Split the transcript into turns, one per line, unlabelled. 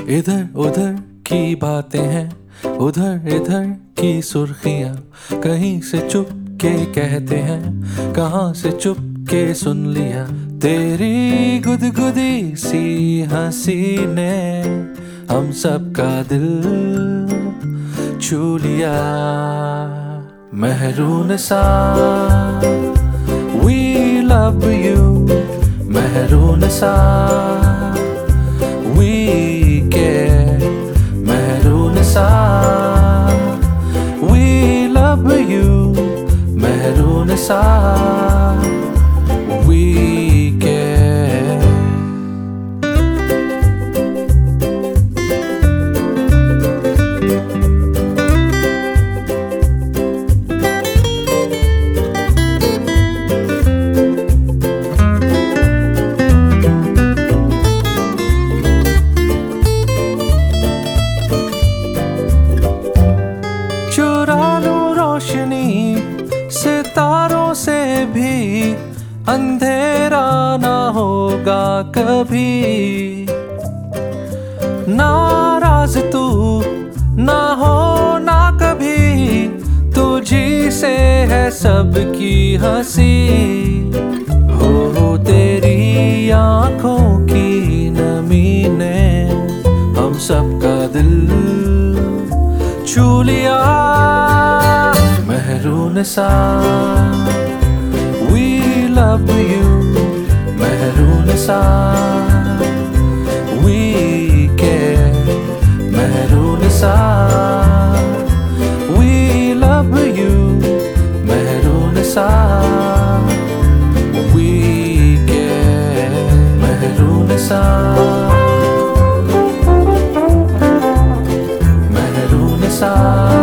इधर उधर की बातें हैं, उधर इधर की सुर्खियां, कहीं से चुप के कहते हैं, कहाँ से चुप के सुन लिया। तेरी गुदगुदी सी हंसी ने हम सबका दिल छू लिया। महरून सा we love you, महरून सा we care, महरून सा we love you, महरून सा we care। रोशनी सितारों से भी अंधेरा ना होगा कभी। नाराज तू ना हो ना कभी, तुझी से है सबकी हंसी। हो तेरी आंखों की नमी ने हम सबका दिल छू लिया। महरून सा we love you, महरून सा we care, महरून सा we love you, महरून सा we care, महरून सा महरून सा